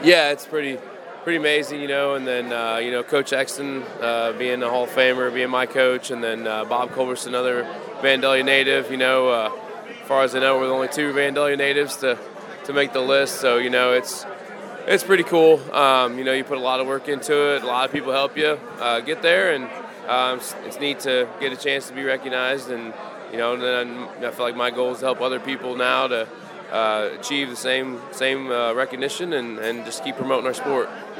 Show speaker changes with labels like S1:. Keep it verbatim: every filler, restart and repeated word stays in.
S1: Yeah, it's pretty pretty amazing, you know. And then uh, you know, Coach Exton uh, being a Hall of Famer, being my coach, and then uh, Bob Culberson, another Vandalia native. You know, uh, as far as I know, we're the only two Vandalia natives to to make the list. So you know, it's it's pretty cool. Um, you know, you put a lot of work into it. A lot of people help you uh, get there, and um, it's, it's neat to get a chance to be recognized. And you know, and then I feel like my goal is to help other people now to uh, achieve the same same uh, recognition and, and just keep promoting our sport.